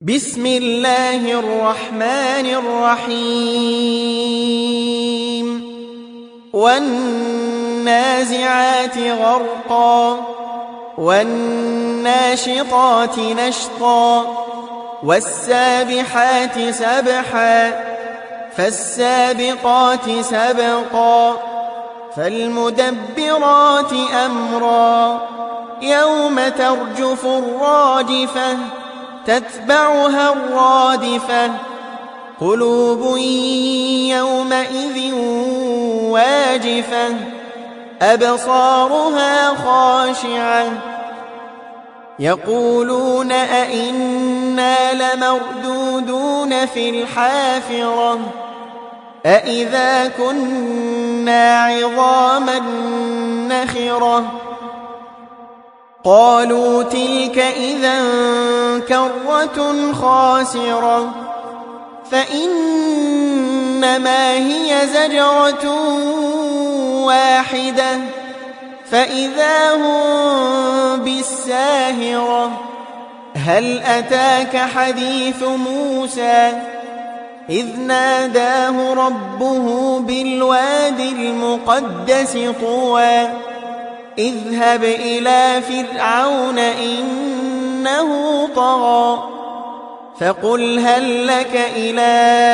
بسم الله الرحمن الرحيم والنازعات غرقا والناشطات نشطا والسابحات سبحا فالسابقات سبقا فالمدبرات أمرا يوم ترجف الراجفة تتبعها الرادفة قلوب يومئذ واجفة أبصارها خاشعة يقولون أئنا لمردودون في الحافرة أئذا كنا عظاما نخرة قالوا تلك إذا كرة خاسرة فإنما هي زجرة واحدة فإذا هم بالساهرة هل أتاك حديث موسى إذ ناداه ربه بالواد المقدس طوى اذهب إلى فرعون إنه طغى فقل هل لك إلى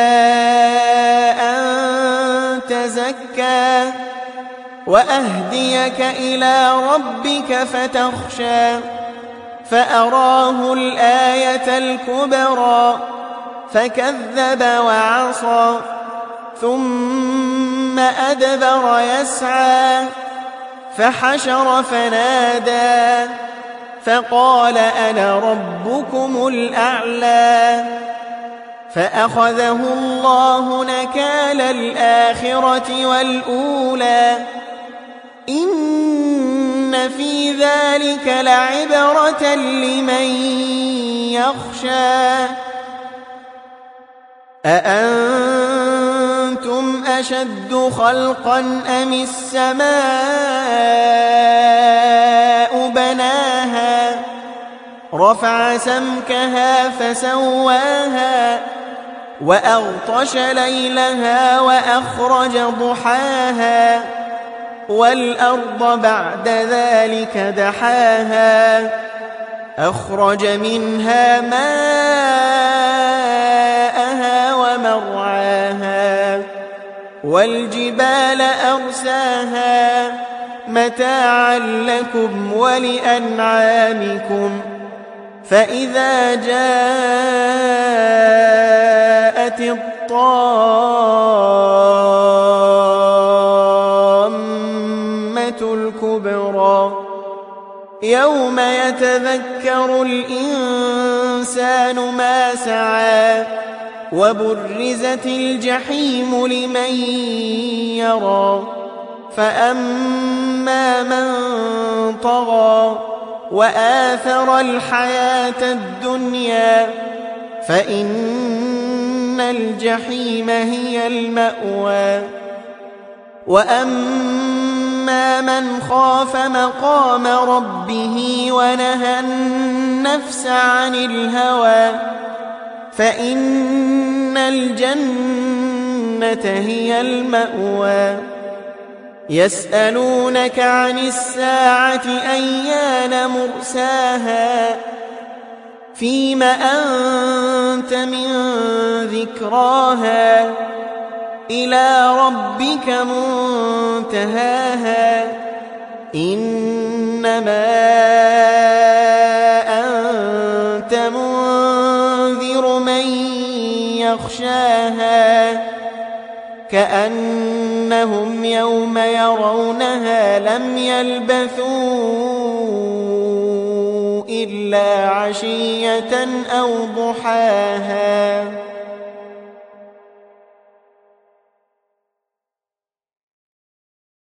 أن تزكى وأهديك إلى ربك فتخشى فأراه الآية الكبرى فكذب وعصى ثم أدبر يسعى فحشر فنادى فقال أنا ربكم الأعلى فأخذه الله نكال الآخرة والأولى إن في ذلك لعبرة لمن يخشى أأنتم أشد خلقا أم السماء بناها رفع سمكها فسواها وأغطش ليلها وأخرج ضحاها والأرض بعد ذلك دحاها أخرج منها ماءها ومرعاها والجبال أرساها متاعا لكم ولأنعامكم فإذا جاءت الطامة الكبرى يوم يتذكر الإنسان ما سعى وبرزت الجحيم لمن يرى فأما من طغى وآثر الحياة الدنيا فإن الجحيم هي المأوى وأما من خاف مقام ربه ونهى النفس عن الهوى فإن الجنة هي المأوى يسألونك عن الساعة أيان مرساها فيم أنت من ذكراها إلى ربك منتهاها إنما أنت منذر من يخشاها كأنهم يوم يرونها لم يلبثوا إلا عشية أو ضحاها